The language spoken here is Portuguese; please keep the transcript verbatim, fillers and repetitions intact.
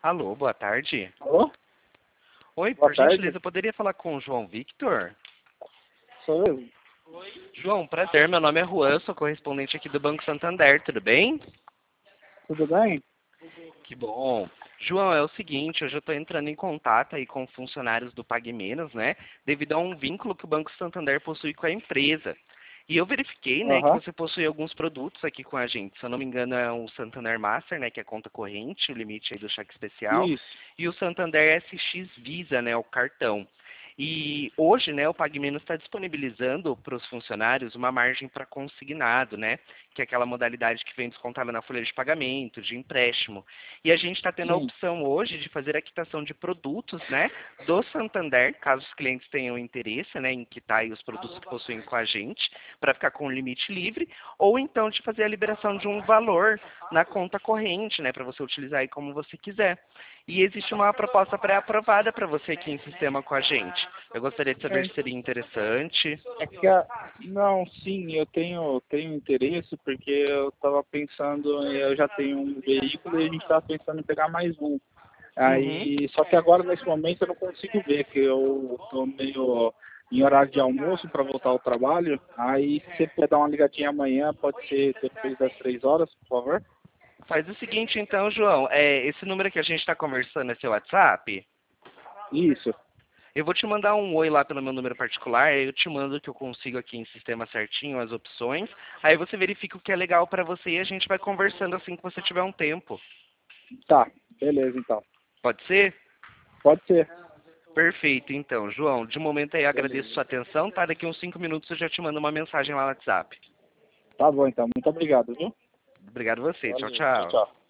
Alô, boa tarde. Alô? Oi, Boa por tarde. gentileza, eu poderia falar com o João Victor? Sou eu. João, prazer, meu nome é Juan, sou correspondente aqui do Banco Santander, tudo bem? Tudo bem? Que bom. João, é o seguinte, hoje eu estou entrando em contato aí com funcionários do Pague Menos, né? Devido a um vínculo que o Banco Santander possui com a empresa. E eu verifiquei, né, que Aham. você possui alguns produtos aqui com a gente. Se eu não me engano, é o Santander Master, né, que é a conta corrente, o limite aí do cheque especial, Isso. e o Santander S X Visa, né, o cartão. E hoje, né, o Pague Menos está disponibilizando para os funcionários uma margem para consignado, né, que é aquela modalidade que vem descontada na folha de pagamento, de empréstimo. E a gente está tendo a Sim. opção hoje de fazer a quitação de produtos, né, do Santander, caso os clientes tenham interesse, né, em quitar aí os produtos que possuem com a gente, para ficar com o limite livre, ou então de fazer a liberação de um valor na conta corrente, né, para você utilizar aí como você quiser. E existe uma proposta pré-aprovada para você aqui em sistema com a gente. Eu gostaria de saber É, se seria interessante. é que a... Não, sim, eu tenho, tenho interesse porque eu estava pensando, eu já tenho um veículo e a gente estava pensando em pegar mais um. Uhum. Aí, só que agora nesse momento eu não consigo ver, que eu estou meio em horário de almoço para voltar ao trabalho. Aí se você puder dar uma ligadinha amanhã, pode ser depois das três horas, por favor? Faz o seguinte então, João, é, esse número que a gente está conversando é seu WhatsApp? Isso. Eu vou te mandar um oi lá pelo meu número particular, aí eu te mando o que eu consigo aqui em sistema certinho, as opções. Aí você verifica o que é legal para você e a gente vai conversando assim que você tiver um tempo. Tá, beleza então. Pode ser? Pode ser. Perfeito, então. João, de momento aí agradeço Beleza. sua atenção, tá? Daqui uns cinco minutos eu já te mando uma mensagem lá no WhatsApp. Tá bom então. Muito obrigado, viu? Obrigado a você. Tchau, Valeu. Tchau, tchau. tchau.